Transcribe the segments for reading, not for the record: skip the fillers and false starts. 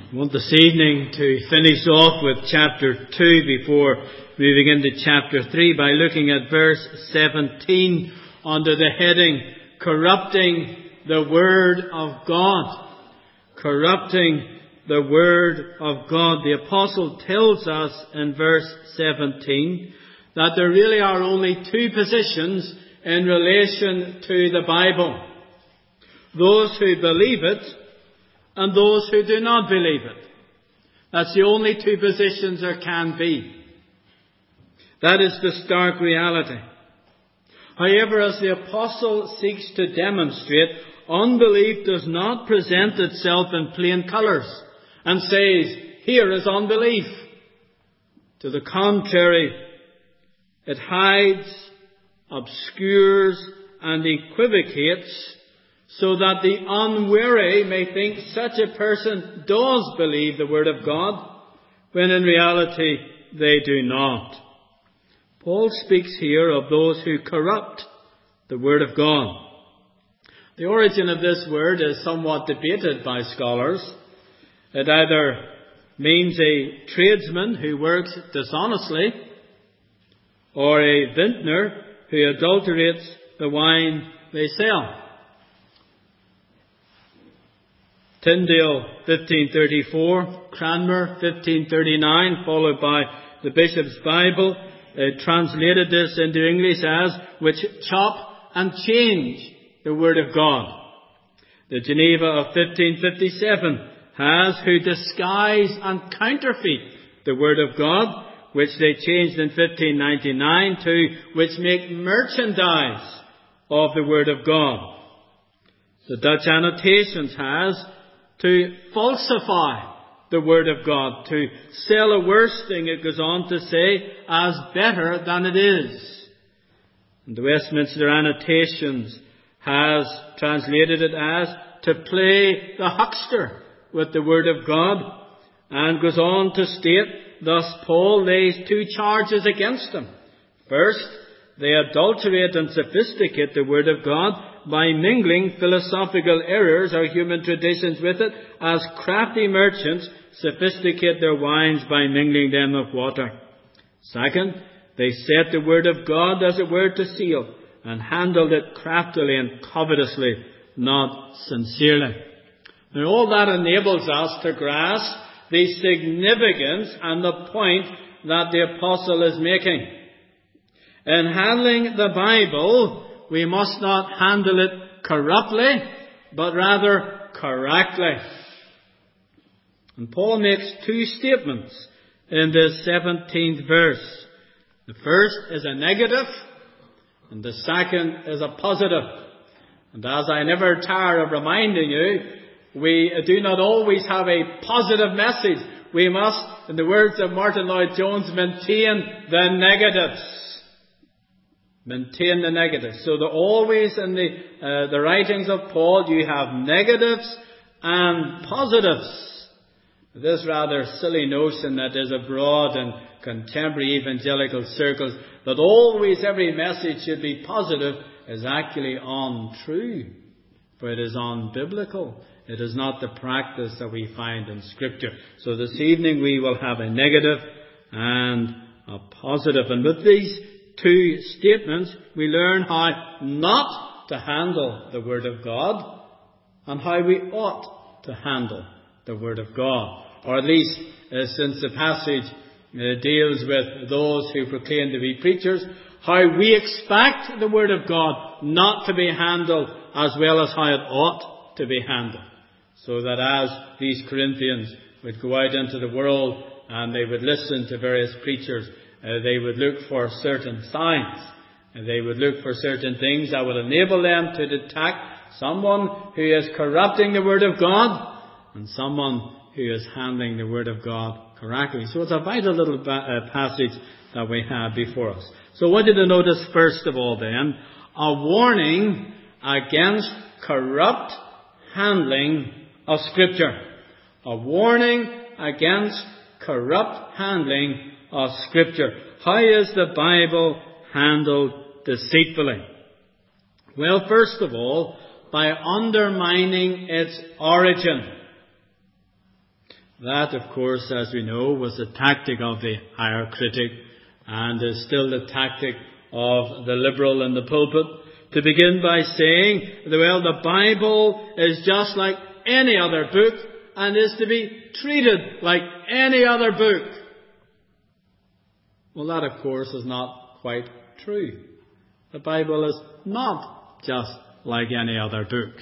I want this evening to finish off with chapter 2 before moving into chapter 3 by looking at verse 17 under the heading, Corrupting the Word of God. Corrupting the Word of God. The Apostle tells us in verse 17 that there really are only two positions in relation to the Bible. Those who believe it and those who do not believe it. That's the only two positions there can be. That is the stark reality. However, as the Apostle seeks to demonstrate, unbelief does not present itself in plain colours and says, here is unbelief. To the contrary, it hides, obscures and equivocates so that the unwary may think such a person does believe the Word of God, when in reality they do not. Paul speaks here of those who corrupt the Word of God. The origin of this word is somewhat debated by scholars. It either means a tradesman who works dishonestly, or a vintner who adulterates the wine they sell. Tyndale, 1534, Cranmer, 1539, followed by the Bishop's Bible, translated this into English as, which chop and change the Word of God. The Geneva of 1557 has, who disguise and counterfeit the Word of God, which they changed in 1599 to, which make merchandise of the Word of God. The Dutch Annotations has, to falsify the Word of God, to sell a worse thing, it goes on to say, as better than it is. And the Westminster Annotations has translated it as, to play the huckster with the Word of God, and goes on to state, thus Paul lays two charges against them. First, they adulterate and sophisticate the Word of God by mingling philosophical errors or human traditions with it, as crafty merchants sophisticate their wines by mingling them with water. Second, they set the Word of God, as it were, to seal, and handled it craftily and covetously, not sincerely. Now all that enables us to grasp the significance and the point that the Apostle is making. In handling the Bible, we must not handle it corruptly, but rather correctly. And Paul makes two statements in this 17th verse. The first is a negative, and the second is a positive. And as I never tire of reminding you, we do not always have a positive message. We must, in the words of Martin Lloyd-Jones, maintain the negatives. Maintain the negatives. So that always in the writings of Paul you have negatives and positives. This rather silly notion that is abroad in contemporary evangelical circles, that always every message should be positive, is actually untrue. For it is unbiblical. It is not the practice that we find in Scripture. So this evening we will have a negative and a positive. And with these two statements, we learn how not to handle the Word of God and how we ought to handle the Word of God. Or at least, since the passage deals with those who proclaim to be preachers, how we expect the Word of God not to be handled as well as how it ought to be handled. So that as these Corinthians would go out into the world and they would listen to various preachers, they would look for certain signs. And they would look for certain things that would enable them to detect someone who is corrupting the Word of God and someone who is handling the Word of God correctly. So it's a vital little passage that we have before us. So I want you to notice first of all then, a warning against corrupt handling of Scripture. A warning against corrupt handling of Scripture. How is the Bible handled deceitfully? Well, first of all, by undermining its origin. That, of course, as we know, was the tactic of the higher critic, and is still the tactic of the liberal in the pulpit, to begin by saying, well, the Bible is just like any other book and is to be treated like any other book. Well, that, of course, is not quite true. The Bible is not just like any other book.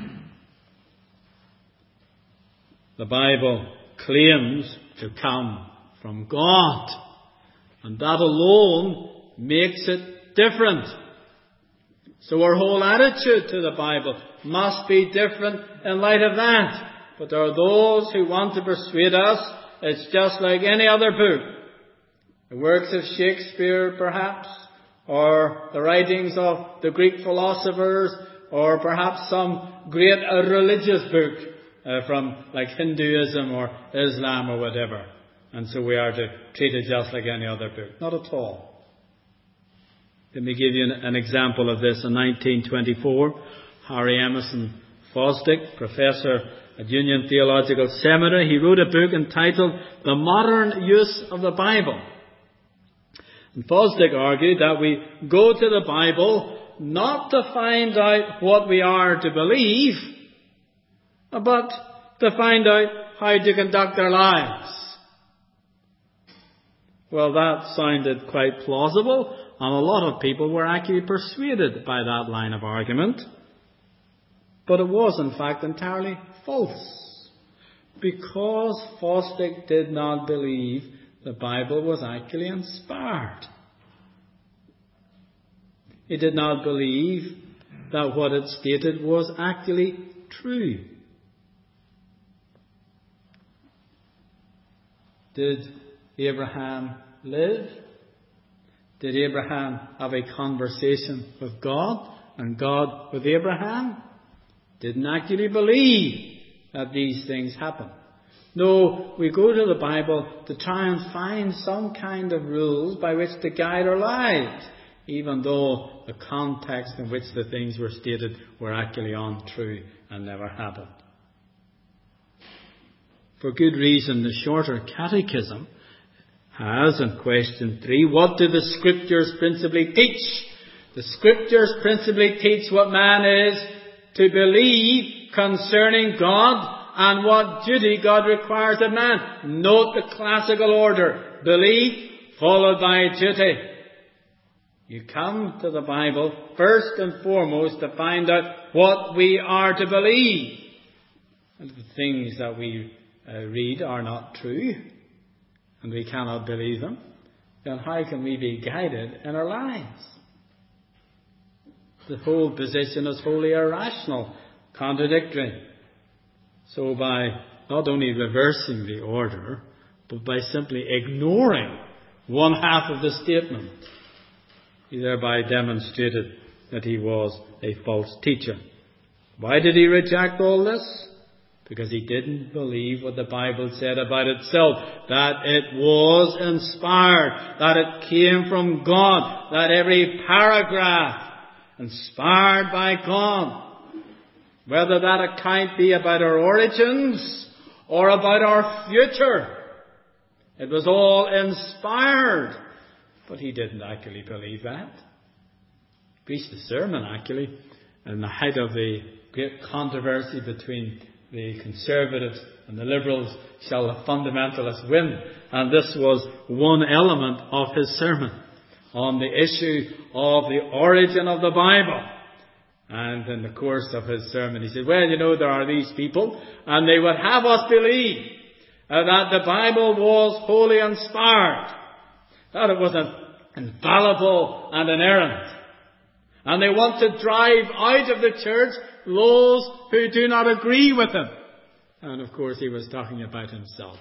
The Bible claims to come from God, and that alone makes it different. So our whole attitude to the Bible must be different in light of that. But there are those who want to persuade us it's just like any other book. The works of Shakespeare, perhaps, or the writings of the Greek philosophers, or perhaps some great religious book from like Hinduism or Islam or whatever. And so we are to treat it just like any other book. Not at all. Let me give you an example of this. In 1924, Harry Emerson Fosdick, professor at Union Theological Seminary, he wrote a book entitled The Modern Use of the Bible. And Fosdick argued that we go to the Bible not to find out what we are to believe, but to find out how to conduct our lives. Well, that sounded quite plausible, and a lot of people were actually persuaded by that line of argument. But it was, in fact, entirely false, because Fosdick did not believe the Bible was actually inspired. He did not believe that what it stated was actually true. Did Abraham live? Did Abraham have a conversation with God and God with Abraham? Didn't actually believe that these things happen. No, we go to the Bible to try and find some kind of rules by which to guide our lives, even though the context in which the things were stated were actually untrue and never happened. For good reason, the Shorter Catechism has, in question 3, what do the Scriptures principally teach? The Scriptures principally teach what man is to believe concerning God and what duty God requires of man. Note the classical order: belief followed by duty. You come to the Bible first and foremost to find out what we are to believe. And the things that we read are not true, and we cannot believe them, then how can we be guided in our lives? The whole position is wholly irrational, contradictory. So by not only reversing the order, but by simply ignoring one half of the statement, he thereby demonstrated that he was a false teacher. Why did he reject all this? Because he didn't believe what the Bible said about itself, that it was inspired, that it came from God, that every paragraph inspired by God, whether that account be about our origins or about our future, it was all inspired. But he didn't actually believe that. He preached a sermon, actually, in the height of the great controversy between the conservatives and the liberals. Shall the fundamentalists win? And this was one element of his sermon, on the issue of the origin of the Bible. And in the course of his sermon, he said, well, you know, there are these people, and they would have us believe that the Bible was wholly inspired, that it was infallible and inerrant. And they want to drive out of the church those who do not agree with him. And of course he was talking about himself.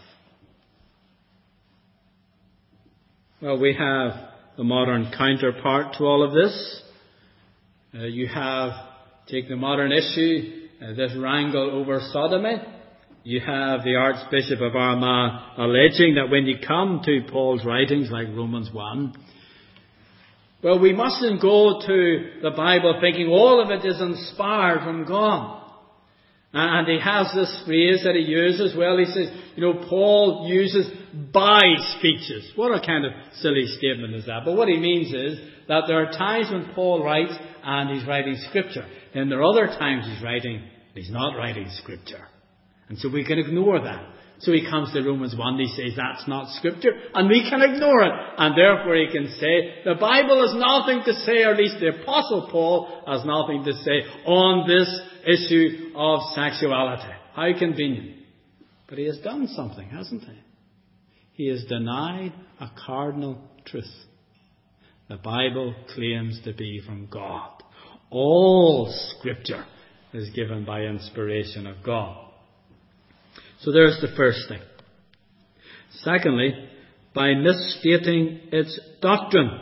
Well, we have the modern counterpart to all of this. You have, take the modern issue, this wrangle over sodomy. You have the Archbishop of Armagh alleging that when you come to Paul's writings, like Romans 1, well, we mustn't go to the Bible thinking all of it is inspired from God. And he has this phrase that he uses. Well, he says, Paul uses by speeches. What a kind of silly statement is that? But what he means is that there are times when Paul writes and he's writing Scripture. And there are other times he's not writing Scripture. And so we can ignore that. So he comes to Romans 1, he says that's not Scripture, and we can ignore it. And therefore he can say, the Bible has nothing to say, or at least the Apostle Paul has nothing to say on this issue of sexuality. How convenient. But he has done something, hasn't he? He has denied a cardinal truth. The Bible claims to be from God. All Scripture is given by inspiration of God. So there's the first thing. Secondly, by misstating its doctrine.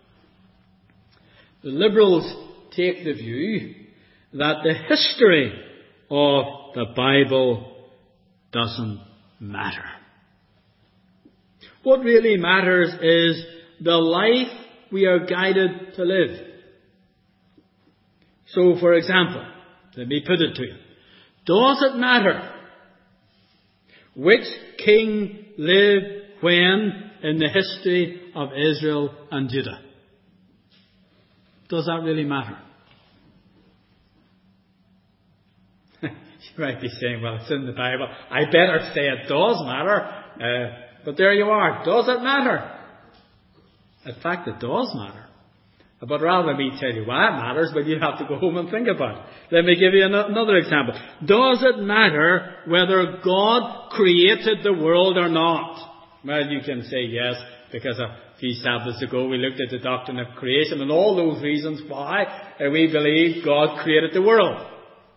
The liberals take the view that the history of the Bible doesn't matter. What really matters is the life we are guided to live. So, for example, let me put it to you. Does it matter which king lived when in the history of Israel and Judah? Does that really matter? You might be saying, well, it's in the Bible. I better say it does matter. But there you are. Does it matter? In fact, it does matter. But rather than me tell you why it matters, but you have to go home and think about it. Let me give you another example. Does it matter whether God created the world or not? Well, you can say yes, because a few Sabbaths ago we looked at the doctrine of creation and all those reasons why we believe God created the world.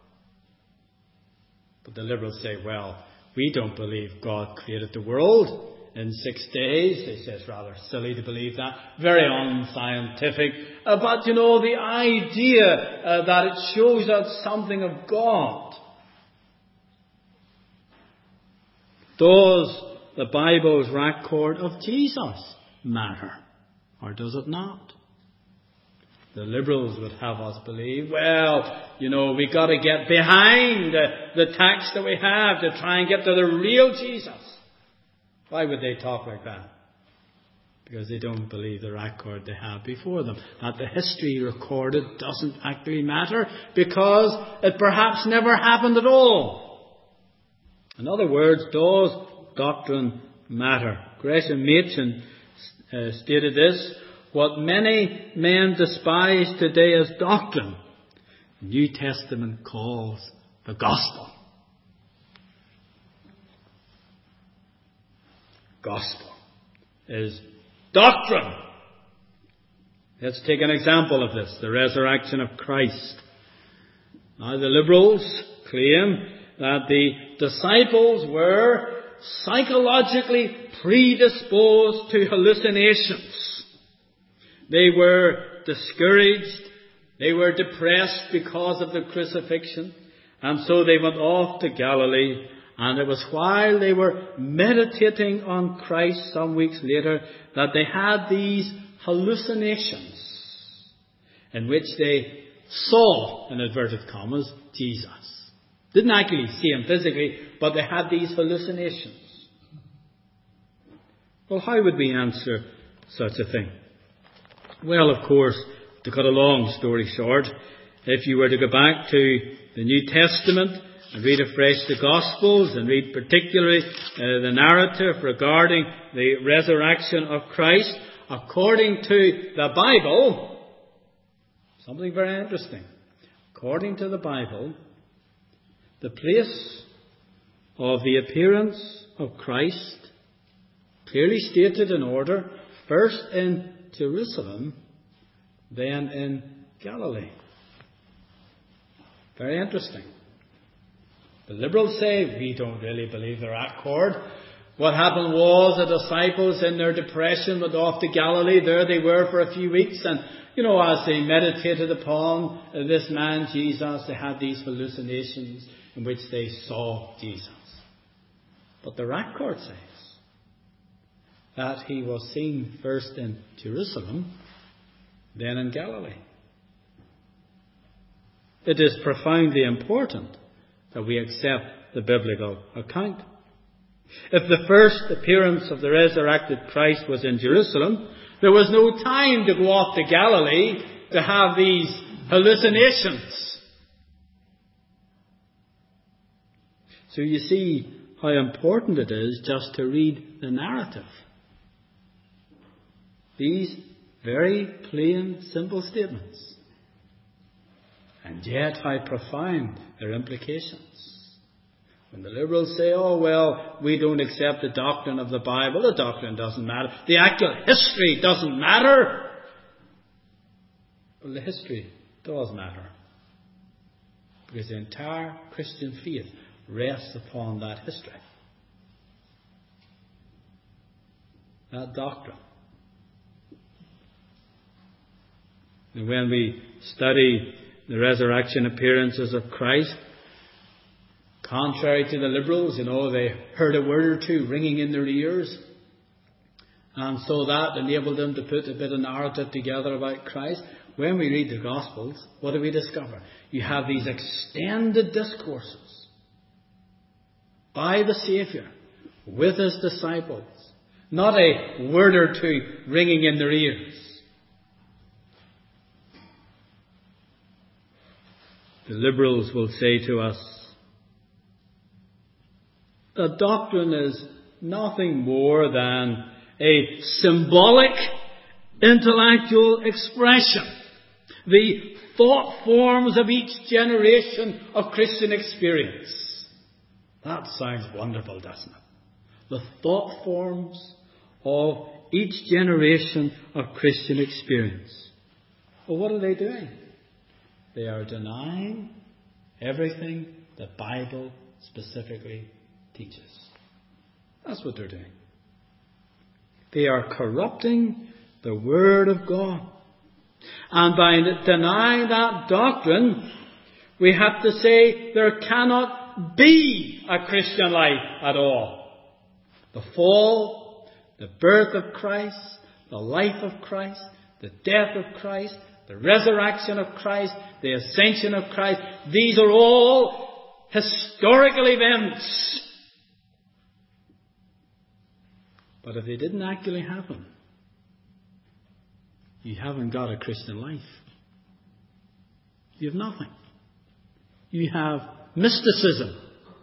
But the liberals say, well, we don't believe God created the world in 6 days. They say it's rather silly to believe that. Very unscientific. But the idea that it shows us something of God. Does the Bible's record of Jesus matter? Or does it not? The liberals would have us believe, well, we've got to get behind the text that we have to try and get to the real Jesus. Why would they talk like that? Because they don't believe the record they have before them. That the history recorded doesn't actually matter because it perhaps never happened at all. In other words, does doctrine matter? Gresham Machen stated this: what many men despise today as doctrine, the New Testament calls the gospel. Gospel is doctrine. Let's take an example of this, the resurrection of Christ. Now, the liberals claim that the disciples were psychologically predisposed to hallucinations. They were discouraged. They were depressed because of the crucifixion. And so they went off to Galilee. And it was while they were meditating on Christ some weeks later that they had these hallucinations in which they saw, in inverted commas, Jesus. Didn't actually see him physically, but they had these hallucinations. Well, how would we answer such a thing? Well, of course, to cut a long story short, if you were to go back to the New Testament and read afresh the Gospels and read particularly the narrative regarding the resurrection of Christ, according to the Bible, something very interesting. According to the Bible, the place of the appearance of Christ, clearly stated in order, first in Jerusalem, then in Galilee. Very interesting. The liberals say, we don't really believe their accord. What happened was the disciples in their depression went off to Galilee. There they were for a few weeks. And, as they meditated upon this man Jesus, they had these hallucinations in which they saw Jesus. But the record says that he was seen first in Jerusalem, then in Galilee. It is profoundly important that we accept the biblical account. If the first appearance of the resurrected Christ was in Jerusalem, there was no time to go off to Galilee to have these hallucinations. So you see how important it is just to read the narrative. These very plain, simple statements. And yet how profound their implications. When the liberals say, oh, well, we don't accept the doctrine of the Bible, the doctrine doesn't matter. The actual history doesn't matter. Well, the history does matter. Because the entire Christian faith rests upon that history. That doctrine. And when we study the resurrection appearances of Christ, contrary to the liberals, they heard a word or two ringing in their ears. And so that enabled them to put a bit of narrative together about Christ. When we read the Gospels, what do we discover? You have these extended discourses by the Saviour with His disciples. Not a word or two ringing in their ears. The liberals will say to us, the doctrine is nothing more than a symbolic intellectual expression. The thought forms of each generation of Christian experience. That sounds wonderful, doesn't it? The thought forms of each generation of Christian experience. Well, what are they doing? They are denying everything the Bible specifically teaches. That's what they're doing. They are corrupting the Word of God. And by denying that doctrine, we have to say there cannot be a Christian life at all. The fall, the birth of Christ, the life of Christ, the death of Christ, the resurrection of Christ, the ascension of Christ, these are all historical events. But if they didn't actually happen, you haven't got a Christian life. You have nothing. You have mysticism,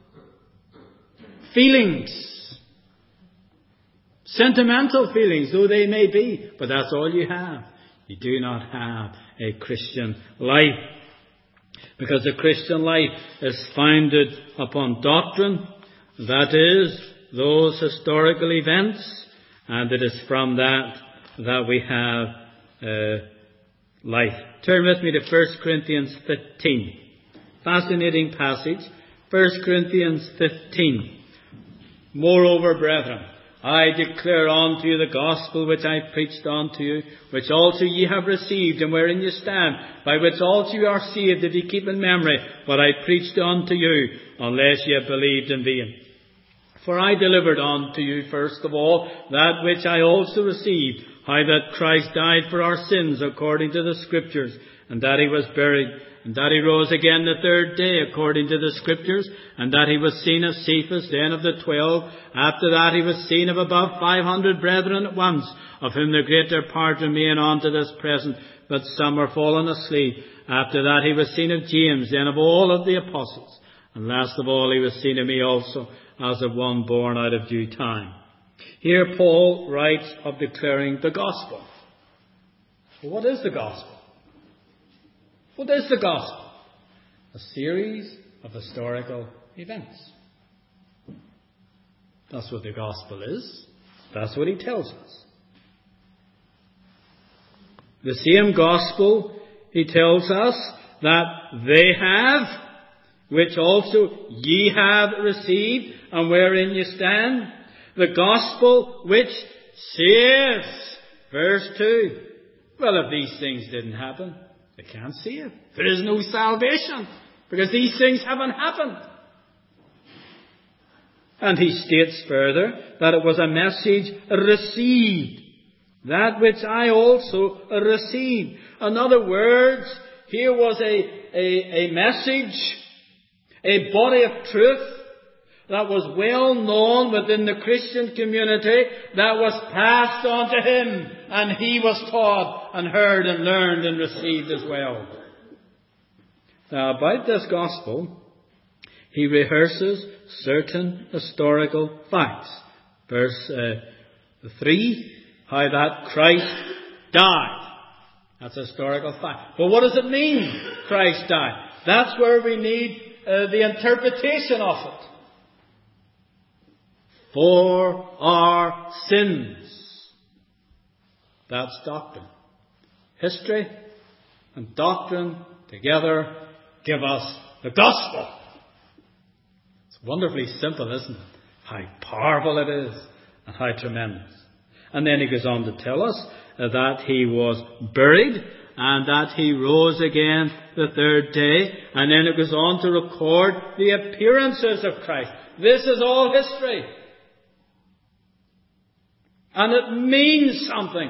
feelings, sentimental feelings, though they may be, but that's all you have. You do not have a Christian life. Because the Christian life is founded upon doctrine, that is, those historical events, and it is from that we have life. Turn with me to 1 Corinthians 15. Fascinating passage. 1 Corinthians 15. Moreover, brethren, I declare unto you the gospel which I preached unto you, which also ye have received, and wherein you stand, by which also you are saved, if ye keep in memory what I preached unto you, unless ye have believed in vain. For I delivered unto you first of all that which I also received, how that Christ died for our sins according to the Scriptures, and that He was buried, and that He rose again the third day according to the Scriptures, and that He was seen of Cephas, then of the 12. After that He was seen of above 500 brethren at once, of whom the greater part remain unto this present, but some are fallen asleep. After that He was seen of James, then of all of the apostles. And last of all He was seen of me also, as of one born out of due time. Here Paul writes of declaring the gospel. Well, what is the gospel? What is the gospel? A series of historical events. That's what the gospel is. That's what he tells us. The same gospel, he tells us, that they have, which also ye have received, and wherein you stand. The gospel which saves. Verse 2. Well, if these things didn't happen, they can't save. There is no salvation, because these things haven't happened. And he states further that it was a message received. That which I also received. In other words, here was a message, A body of truth that was well known within the Christian community, that was passed on to him, and he was taught and heard and learned and received as well. Now, about this gospel, he rehearses certain historical facts. Verse 3, how that Christ died. That's a historical fact. But what does it mean, Christ died? That's where we need the interpretation of it. For our sins. That's doctrine. History and doctrine together give us the gospel. It's wonderfully simple, isn't it? How powerful it is and how tremendous. And then he goes on to tell us that he was buried and that he rose again the third day. And then it goes on to record the appearances of Christ. This is all history. And it means something.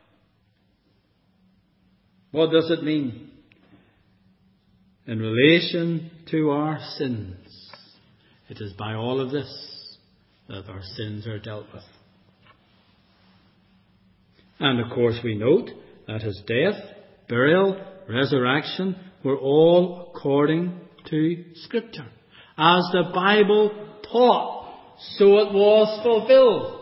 What does it mean? In relation to our sins, it is by all of this that our sins are dealt with. And of course we note that his death, burial, resurrection were all according to Scripture. As the Bible taught, so it was fulfilled.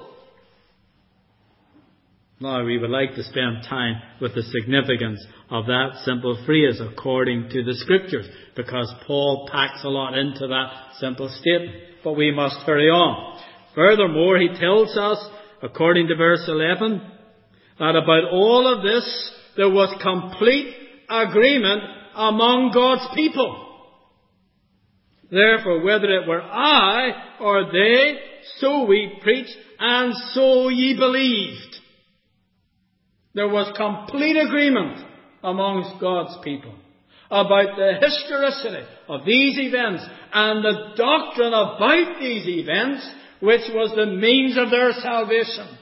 Now we would like to spend time with the significance of that simple phrase, according to the Scriptures, because Paul packs a lot into that simple statement. But we must hurry on. Furthermore, he tells us, according to verse 11, that about all of this there was complete agreement among God's people. Therefore, whether it were I or they, so we preached, and so ye believed. There was complete agreement amongst God's people about the historicity of these events and the doctrine about these events, which was the means of their salvation.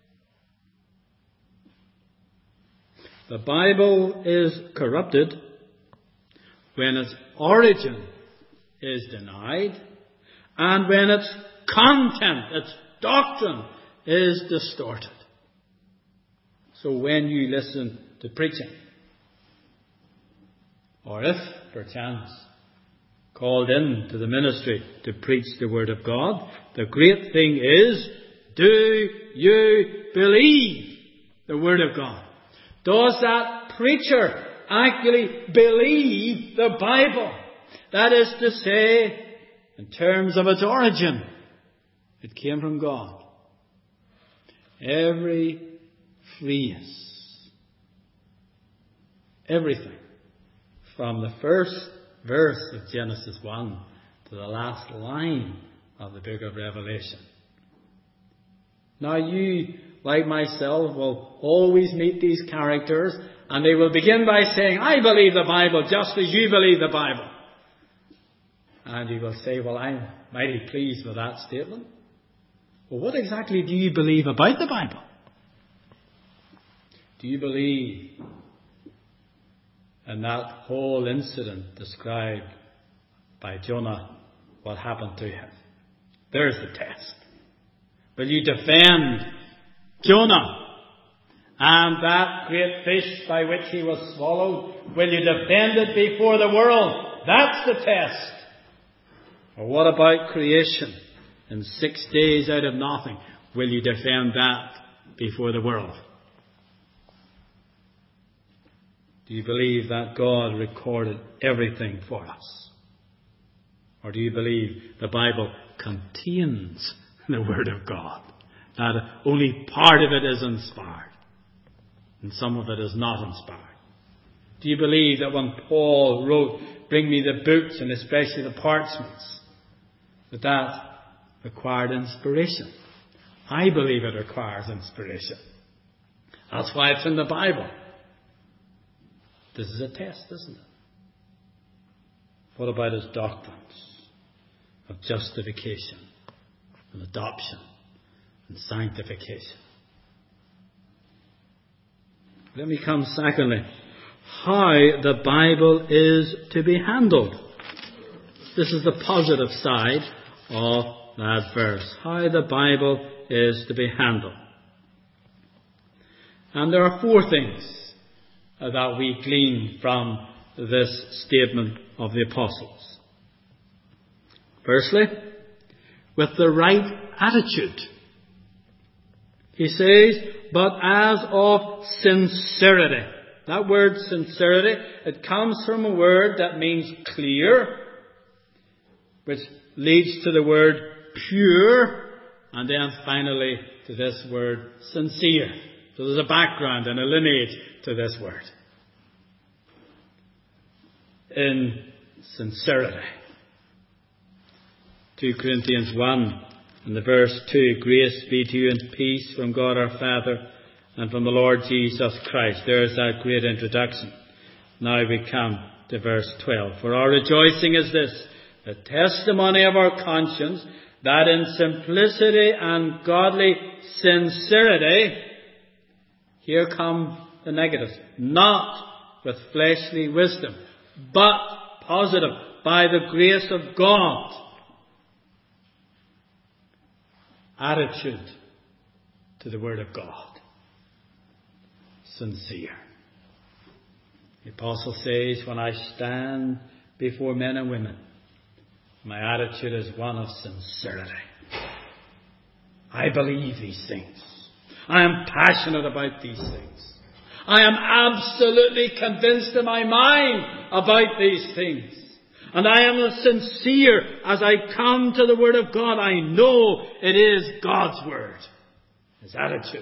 The Bible is corrupted when its origin is denied and when its content, its doctrine, is distorted. So when you listen to preaching, or if, perchance, called in to the ministry to preach the Word of God, the great thing is, do you believe the Word of God? Does that preacher actually believe the Bible? That is to say, in terms of its origin, it came from God. Every phrase, everything, from the first verse of Genesis 1 to the last line of the book of Revelation. Now you, like myself, will always meet these characters, and they will begin by saying, I believe the Bible just as you believe the Bible. And you will say, well, I'm mighty pleased with that statement. Well, what exactly do you believe about the Bible? Do you believe in that whole incident described by Jonah, what happened to him? There's the test. Will you defend Jonah and that great fish by which he was swallowed? Will you defend it before the world? That's the test. Or what about creation? In 6 days out of nothing, will you defend that before the world? Do you believe that God recorded everything for us? Or do you believe the Bible contains the Word of God? That only part of it is inspired, and some of it is not inspired. Do you believe that when Paul wrote, bring me the books, and especially the parchments, that required inspiration? I believe it requires inspiration. That's why it's in the Bible. This is a test, isn't it? What about his doctrines of justification and adoption and sanctification? Let me come secondly, how the Bible is to be handled. This is the positive side of that verse. How the Bible is to be handled. And there are 4 things that we glean from this statement of the apostles. Firstly, with the right attitude. He says, but as of sincerity. That word sincerity, it comes from a word that means clear, which leads to the word pure, and then finally to this word sincere. So there's a background and a lineage to this word. In sincerity. 2 Corinthians 1 and the verse 2, grace be to you and peace from God our Father and from the Lord Jesus Christ. There's that great introduction. Now we come to verse 12. For our rejoicing is this, the testimony of our conscience, that in simplicity and godly sincerity, here come the negatives, not with fleshly wisdom, but positive, by the grace of God. Attitude to the Word of God. Sincere. The Apostle says, when I stand before men and women, my attitude is one of sincerity. I believe these things. I am passionate about these things. I am absolutely convinced in my mind about these things. And I am as sincere as I come to the Word of God. I know it is God's Word. His attitude.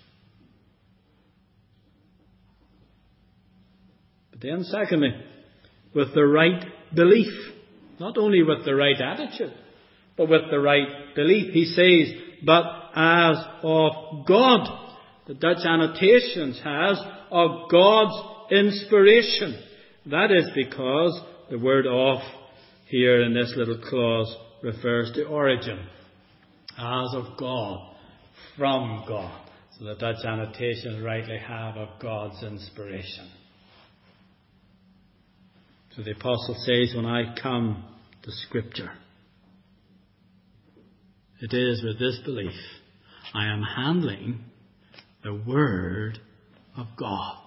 But then secondly, with the right belief. Not only with the right attitude, but with the right belief. He says, but as of God. The Dutch annotations has of God's inspiration. That is because the word of here in this little clause refers to origin. As of God. From God. So the Dutch annotations rightly have of God's inspiration. So the Apostle says, when I come to Scripture, it is with this belief I am handling the Word of God.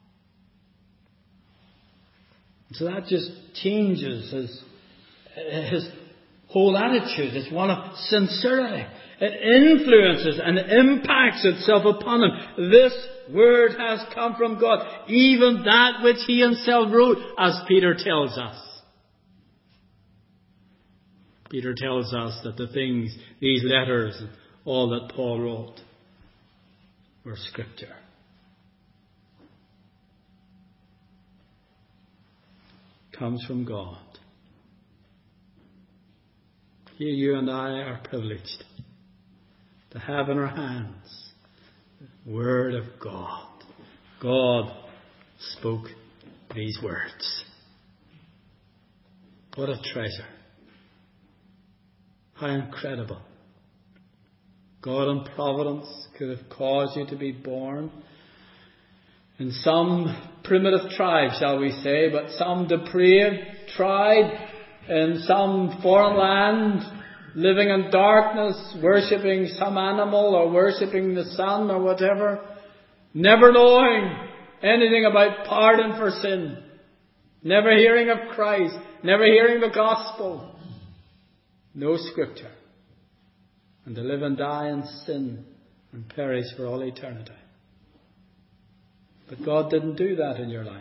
So that just changes his whole attitude. It's one of sincerity. It influences and impacts itself upon him. This Word has come from God. Even that which he himself wrote, as Peter tells us. Peter tells us that the things, these letters, and all that Paul wrote were Scripture. Comes from God. Here you and I are privileged to have in our hands the Word of God. God spoke these words. What a treasure. How incredible. God in providence could have caused you to be born in some primitive tribe, shall we say, but some depraved tribe in some foreign land, living in darkness, worshipping some animal or worshipping the sun or whatever, never knowing anything about pardon for sin, never hearing of Christ, never hearing the gospel, no Scripture, and to live and die in sin and perish for all eternity. But God didn't do that in your life.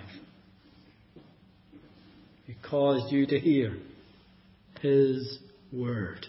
He caused you to hear His Word.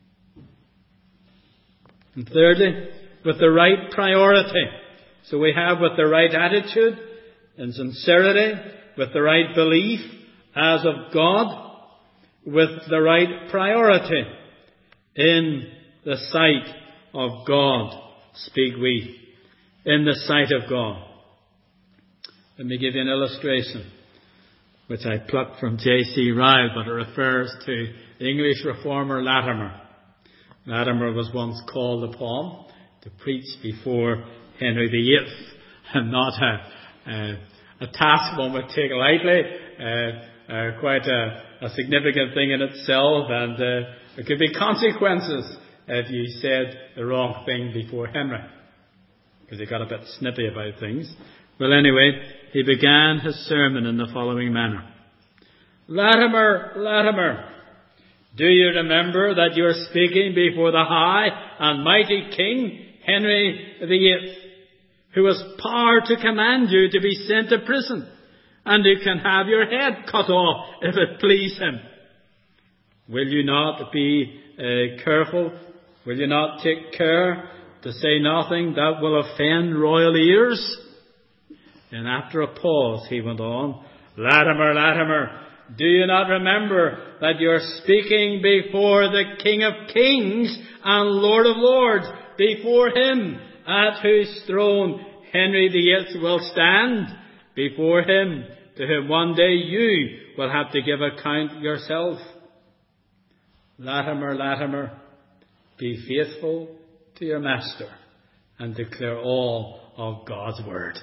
And thirdly, with the right priority. So we have with the right attitude and sincerity, with the right belief as of God, with the right priority in the sight of God. Speak we. In the sight of God. Let me give you an illustration, which I plucked from J.C. Ryle, but it refers to the English reformer Latimer. Latimer was once called upon to preach before Henry VIII, and not a task one would take lightly. quite a significant thing in itself, and there could be consequences if you said the wrong thing before Henry, because he got a bit snippy about things. Well, anyway, he began his sermon in the following manner. Latimer, Latimer, do you remember that you are speaking before the high and mighty King Henry VIII, who has power to command you to be sent to prison, and who can have your head cut off if it please him? Will you not be careful? Will you not take care to say nothing that will offend royal ears? Then after a pause he went on, Latimer, Latimer, do you not remember that you are speaking before the King of Kings and Lord of Lords, before him at whose throne Henry VIII will stand, before him to whom one day you will have to give account yourself? Latimer, Latimer, be faithful to your master and declare all of God's word.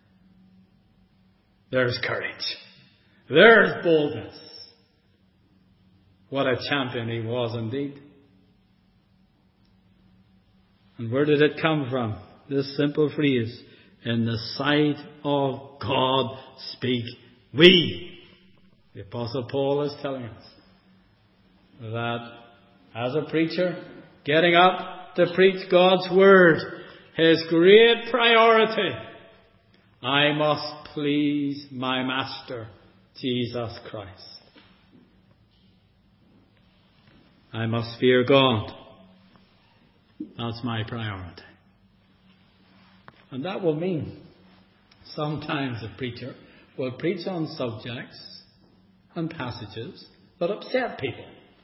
There's courage. There's boldness. What a champion he was indeed. And where did it come from? This simple phrase, in the sight of God speak we. The Apostle Paul is telling us that as a preacher, getting up to preach God's word, his great priority, I must please my Master, Jesus Christ. I must fear God. That's my priority. And that will mean sometimes a preacher will preach on subjects and passages that upset people.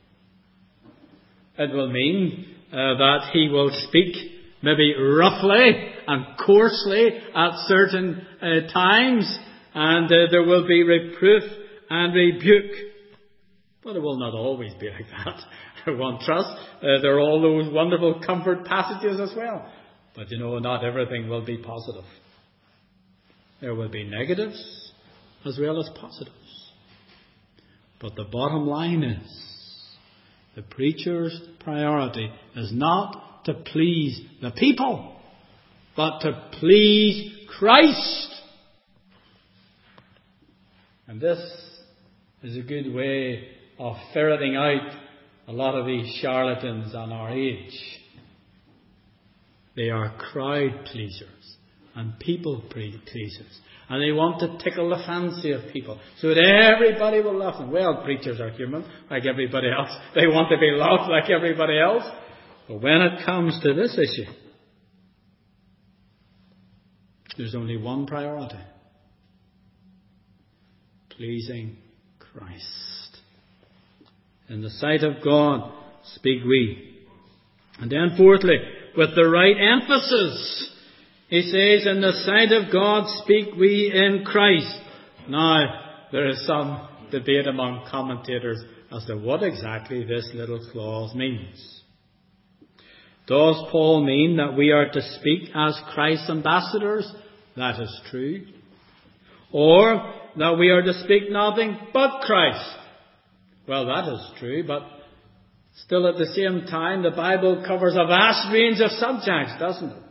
It will mean that he will speak maybe roughly and coarsely at certain times, and there will be reproof and rebuke. But it will not always be like that. One trust. There are all those wonderful comfort passages as well. But not everything will be positive. There will be negatives as well as positives. But the bottom line is, the preacher's priority is not to please the people, but to please Christ. And this is a good way of ferreting out a lot of these charlatans on our age. They are crowd pleasers and people pleasers. And they want to tickle the fancy of people so that everybody will love them. Well, preachers are human like everybody else. They want to be loved like everybody else. But when it comes to this issue, there's only one priority. Pleasing Christ. In the sight of God speak we. And then fourthly, with the right emphasis, he says, in the sight of God speak we in Christ. Now, there is some debate among commentators as to what exactly this little clause means. Does Paul mean that we are to speak as Christ's ambassadors? That is true. Or that we are to speak nothing but Christ? Well, that is true, but still at the same time, the Bible covers a vast range of subjects, doesn't it?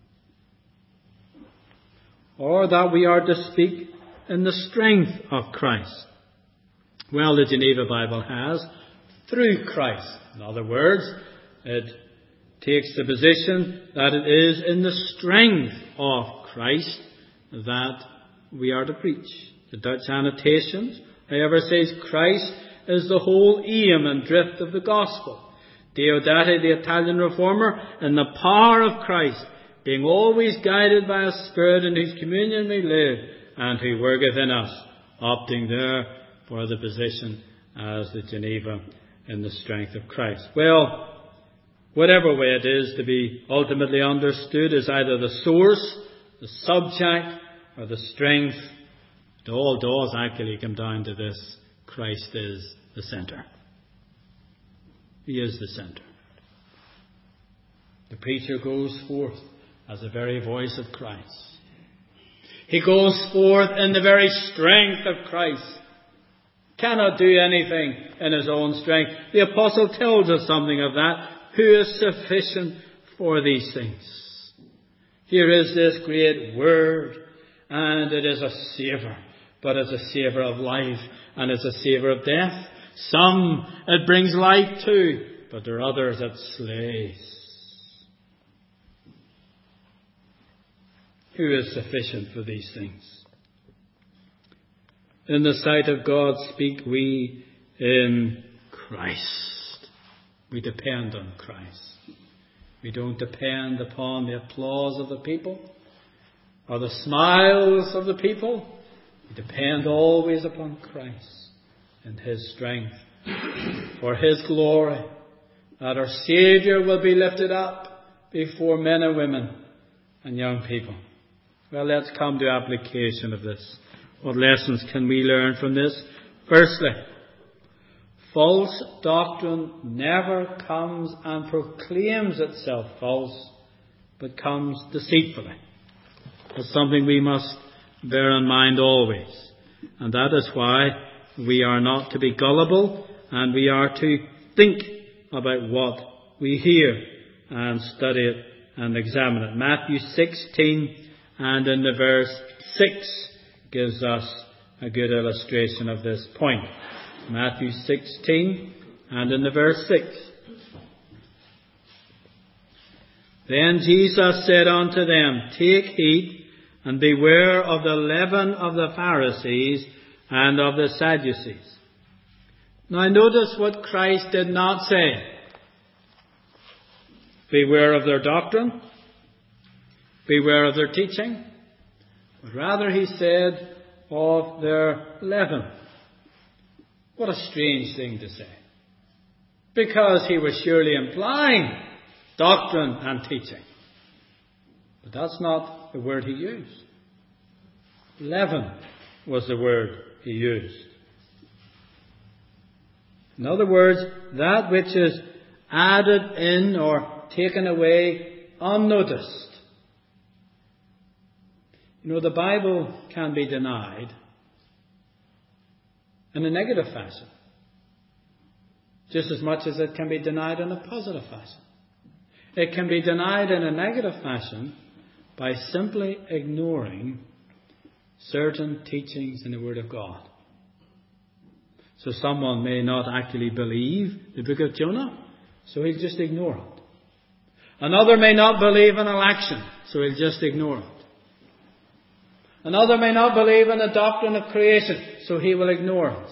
Or that we are to speak in the strength of Christ. Well, the Geneva Bible has through Christ. In other words, it takes the position that it is in the strength of Christ that we are to preach. The Dutch annotations, however, says Christ is the whole aim and drift of the gospel. Diodati, the Italian reformer, in the power of Christ, being always guided by a Spirit in whose communion we live, and who worketh in us, opting there for the position as the Geneva in the strength of Christ. Well, whatever way it is to be ultimately understood as either the source, the subject, or the strength, it all does actually come down to this: Christ is the centre. He is the centre. The preacher goes forth as the very voice of Christ. He goes forth in the very strength of Christ. cannot do anything in his own strength. The apostle tells us something of that. Who is sufficient for these things? Here is this great word, and it is a savour, but it's a savour of life, and it's a savour of death. Some it brings life to, but there are others it slays. Who is sufficient for these things? In the sight of God speak we in Christ. We depend on Christ. We don't depend upon the applause of the people or the smiles of the people. We depend always upon Christ and His strength for His glory, that our Saviour will be lifted up before men and women and young people. Well, let's come to application of this. What lessons can we learn from this? Firstly, false doctrine never comes and proclaims itself false, but comes deceitfully. That's something we must bear in mind always. And that is why we are not to be gullible, and we are to think about what we hear and study it and examine it. Matthew 16 and in the verse 6 gives us a good illustration of this point. Matthew 16 and in the verse 6. Then Jesus said unto them, Take heed and beware of the leaven of the Pharisees and of the Sadducees. Now notice what Christ did not say. Beware of their doctrine. Beware of their teaching. But rather he said of their leaven. What a strange thing to say. Because he was surely implying doctrine and teaching. But that's not the word he used. Leaven was the word he used. In other words, that which is added in or taken away unnoticed. You know, the Bible can be denied in a negative fashion, just as much as it can be denied in a positive fashion. It can be denied in a negative fashion by simply ignoring certain teachings in the Word of God. So someone may not actually believe the book of Jonah, so he'll just ignore it. Another may not believe in election, so he'll just ignore it. Another may not believe in the doctrine of creation, so he will ignore it.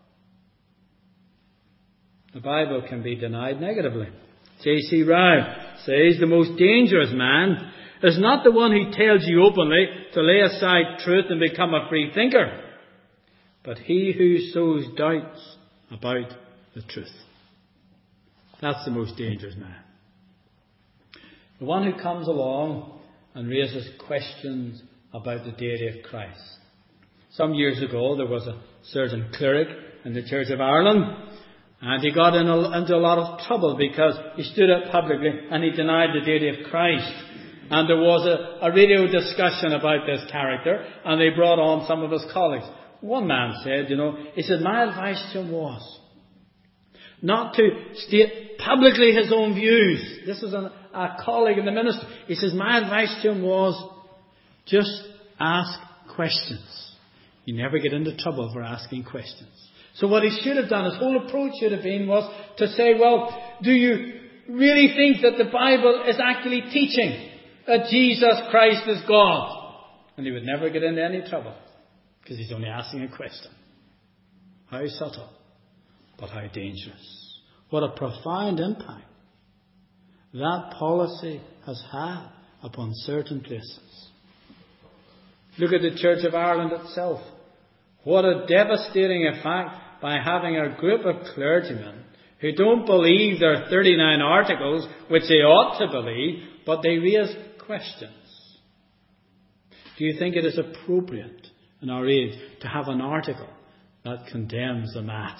The Bible can be denied negatively. J.C. Ryle says the most dangerous man is not the one who tells you openly to lay aside truth and become a free thinker, but he who sows doubts about the truth. That's the most dangerous man. The one who comes along and raises questions about the deity of Christ. Some years ago there was a certain cleric in the Church of Ireland, and he got into a lot of trouble because he stood up publicly and he denied the deity of Christ. And there was a radio discussion about this character, and they brought on some of his colleagues. One man said, he said, my advice to him was not to state publicly his own views. This is a colleague in the ministry. He says, my advice to him was just ask questions. You never get into trouble for asking questions. So what he should have done, his whole approach should have been, was to say, well, do you really think that the Bible is actually teaching that Jesus Christ is God? And he would never get into any trouble, because he's only asking a question. How subtle, but how dangerous. What a profound impact that policy has had upon certain places. Look at the Church of Ireland itself. What a devastating effect by having a group of clergymen who don't believe their 39 articles, which they ought to believe, but they raise questions. Do you think it is appropriate in our age to have an article that condemns the Mass?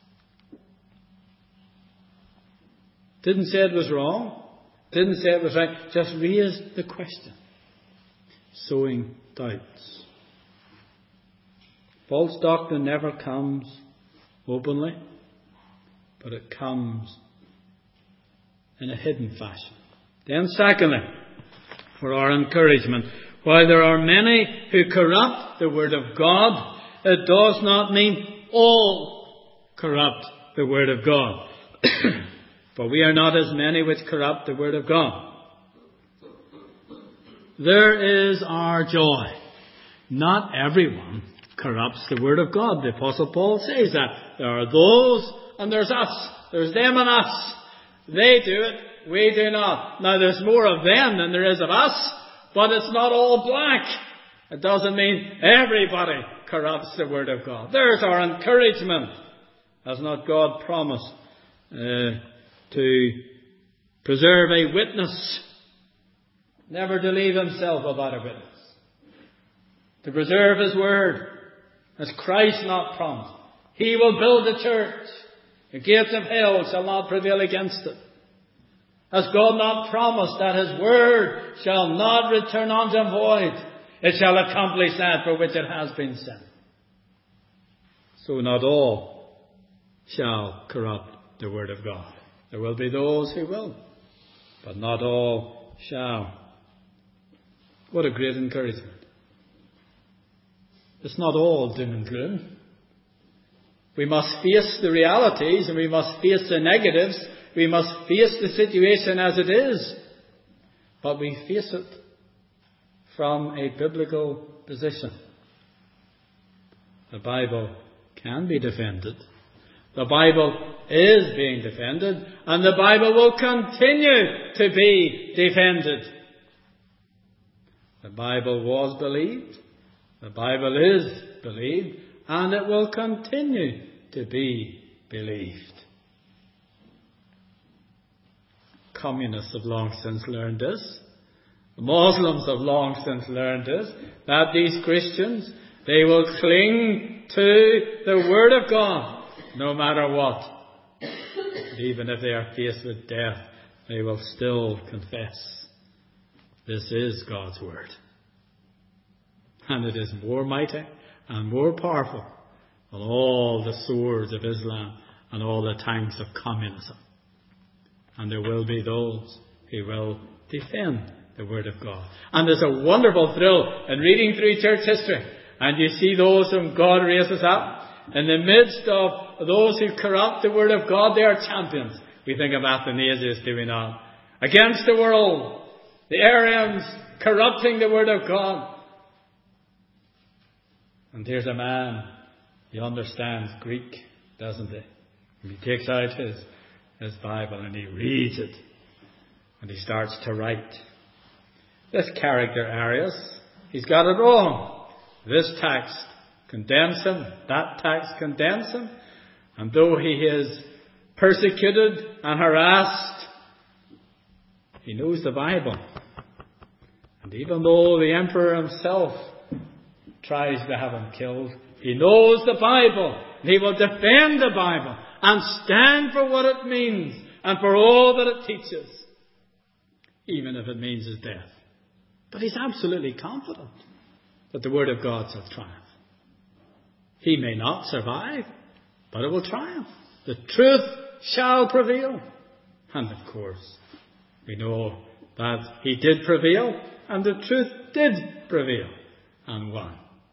Didn't say it was wrong. Didn't say it was right. Just raised the question. Sowing doubts. False doctrine never comes openly, but it comes in a hidden fashion. Then secondly, for our encouragement, while there are many who corrupt the Word of God, it does not mean all corrupt the Word of God. For we are not as many which corrupt the Word of God. There is our joy. Not everyone corrupts the Word of God. The Apostle Paul says that. There are those and there's us. There's them and us. They do it, we do not. Now there's more of them than there is of us, but it's not all black. It doesn't mean everybody corrupts the Word of God. There's our encouragement. Has not God promised to preserve a witness? Never to leave himself without a witness. To preserve his word. Has Christ not promised? He will build a church. The gates of hell shall not prevail against it. Has God not promised that his word shall not return unto him void? It shall accomplish that for which it has been sent. So not all shall corrupt the word of God. There will be those who will, but not all shall. What a great encouragement. It's not all doom and gloom. We must face the realities and we must face the negatives. We must face the situation as it is. But we face it from a biblical position. The Bible can be defended. The Bible is being defended. And the Bible will continue to be defended. The Bible was believed. The Bible is believed. And it will continue to be believed. Communists have long since learned this. The Muslims have long since learned this. That these Christians, they will cling to the Word of God no matter what. And even if they are faced with death, they will still confess. This is God's Word. And it is more mighty and more powerful than all the swords of Islam and all the tanks of communism. And there will be those who will defend the Word of God. And there's a wonderful thrill in reading through church history. And you see those whom God raises up. In the midst of those who corrupt the Word of God, they are champions. We think of Athanasius, do we not? Against the world, the Arians corrupting the Word of God. And here's a man, he understands Greek, doesn't he? And he takes out his Bible and he reads it. And he starts to write. This character, Arius, he's got it wrong. This text condemns him. That text condemns him. And though he is persecuted and harassed, he knows the Bible. And even though the emperor himself tries to have him killed, he knows the Bible. And he will defend the Bible and stand for what it means and for all that it teaches, even if it means his death. But he's absolutely confident that the Word of God shall triumph. He may not survive, but it will triumph. The truth shall prevail. And of course, we know that he did prevail, and the truth did prevail and won.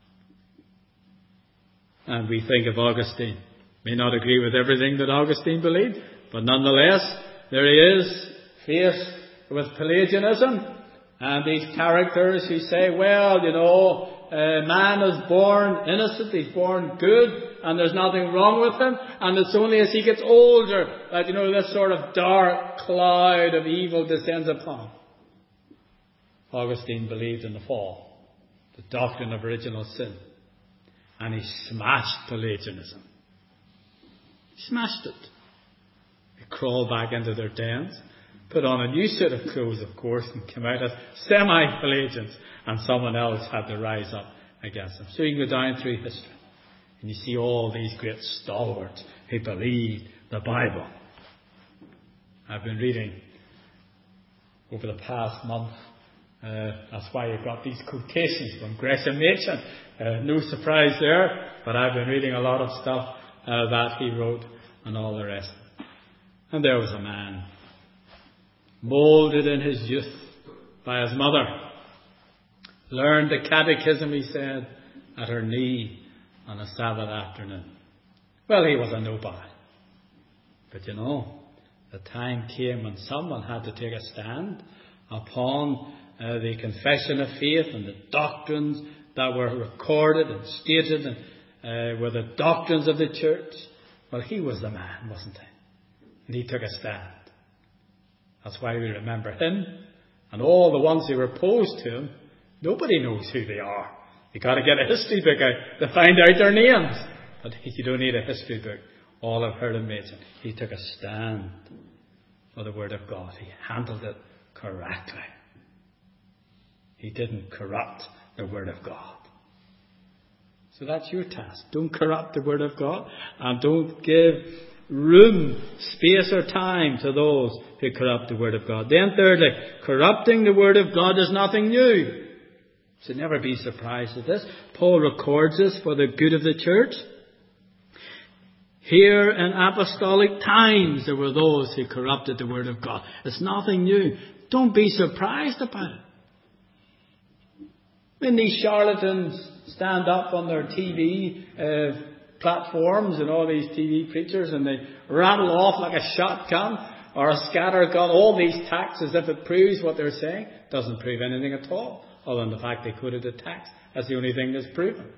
And we think of Augustine. May not agree with everything that Augustine believed, but nonetheless, there he is, faced with Pelagianism, and these characters who say, well, man is born innocent, he's born good, and there's nothing wrong with him, and it's only as he gets older that, this sort of dark cloud of evil descends upon him. Augustine believed in the fall, the doctrine of original sin, and he smashed Pelagianism. He smashed it. They crawled back into their dens, put on a new suit of clothes, of course, and came out as semi-Pelagians, and someone else had to rise up against them. So you can go down through history, and you see all these great stalwarts who believed the Bible. I've been reading over the past month. That's why you've got these quotations from Gresham Machen. No surprise there, but I've been reading a lot of stuff that he wrote and all the rest. And there was a man, moulded in his youth by his mother, learned the catechism, he said, at her knee on a Sabbath afternoon. Well, he was a nobody. But you know, the time came when someone had to take a stand upon the confession of faith and the doctrines that were recorded and stated and were the doctrines of the church. Well, he was the man, wasn't he? And he took a stand. That's why we remember him. And all the ones who were opposed to him, nobody knows who they are. You've got to get a history book out to find out their names. But you don't need a history book. All have heard him mentioned. He took a stand for the Word of God. He handled it correctly. He didn't corrupt the Word of God. So that's your task. Don't corrupt the Word of God, and don't give room, space or time to those who corrupt the Word of God. Then thirdly, corrupting the Word of God is nothing new. So never be surprised at this. Paul records this for the good of the church. Here in apostolic times there were those who corrupted the Word of God. It's nothing new. Don't be surprised about it. When these charlatans stand up on their TV platforms and all these TV preachers and they rattle off like a shotgun or a scattergun all these tacts as if it proves what they're saying, doesn't prove anything at all, other than the fact they quoted a text. That's the only thing that's proven.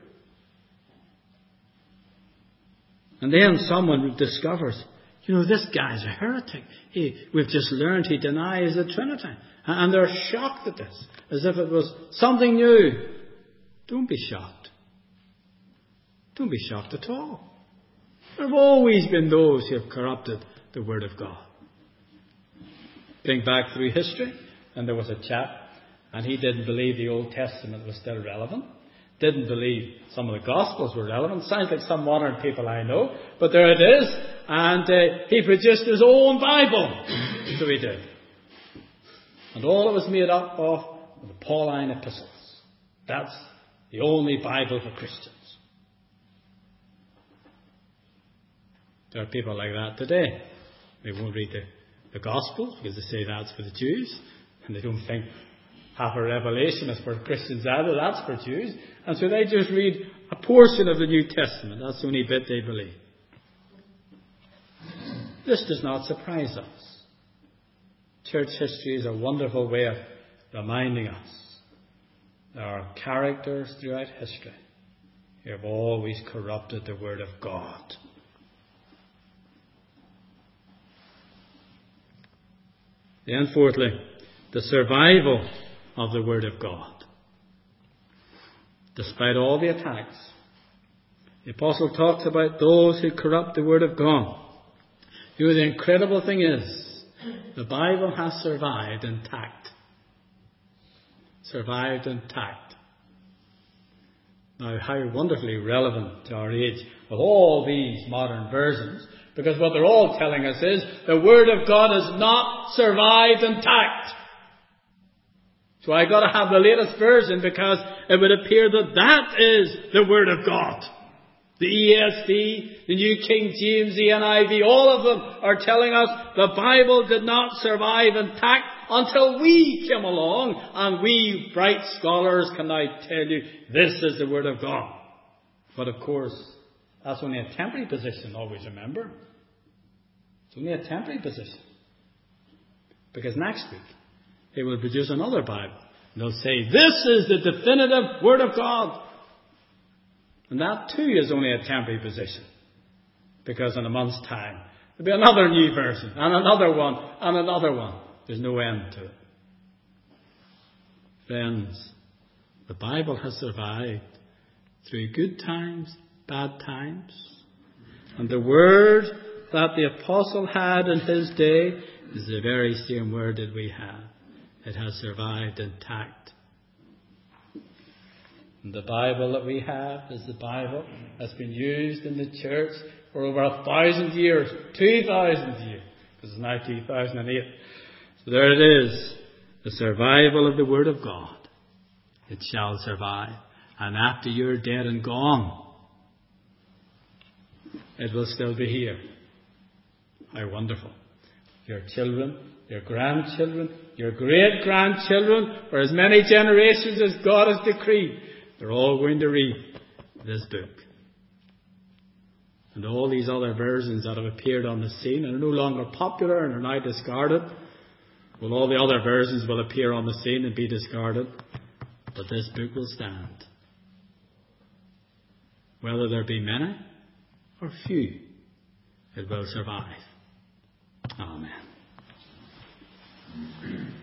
And then someone discovers, this guy's a heretic. We've just learned he denies the Trinity. And they're shocked at this, as if it was something new. Don't be shocked. Don't be shocked at all. There have always been those who have corrupted the Word of God. Think back through history, and there was a chap, and he didn't believe the Old Testament was still relevant. Didn't believe some of the Gospels were relevant. Sounds like some modern people I know, but there it is. And he produced his own Bible. So he did. And all it was made up of were the Pauline epistles. That's the only Bible for Christians. There are people like that today. They won't read the Gospels because they say that's for the Jews. And they don't think half a Revelation is for Christians either. That's for Jews. And so they just read a portion of the New Testament. That's the only bit they believe. This does not surprise us. Church history is a wonderful way of reminding us there are characters throughout history who have always corrupted the Word of God. Then fourthly, the survival of the Word of God. Despite all the attacks, the Apostle talks about those who corrupt the Word of God. The incredible thing is, the Bible has survived intact. Survived intact. Now, how wonderfully relevant to our age with all these modern versions, because what they're all telling us is the Word of God has not survived intact. So I got to have the latest version because it would appear that that is the Word of God. The ESV, the New King James, the NIV, all of them are telling us the Bible did not survive intact until we came along, and we bright scholars can now tell you this is the Word of God. But of course, that's only a temporary position, always remember. It's only a temporary position. Because next week, they will produce another Bible. And they'll say, this is the definitive Word of God. And that too is only a temporary position. Because in a month's time, there'll be another new version, and another one, and another one. There's no end to it. Friends, the Bible has survived through good times, bad times. And the word that the apostle had in his day is the very same word that we have. It has survived intact. And the Bible that we have is the Bible that's been used in the church for over 1,000 years, 2,000 years, because it's now 2008. So there it is, the survival of the Word of God. It shall survive. And after you're dead and gone, it will still be here. How wonderful. Your children, your grandchildren, your great-grandchildren, for as many generations as God has decreed, they're all going to read this book. And all these other versions that have appeared on the scene and are no longer popular and are now discarded, well, all the other versions will appear on the scene and be discarded. But this book will stand. Whether there be many or few, it will survive. Amen.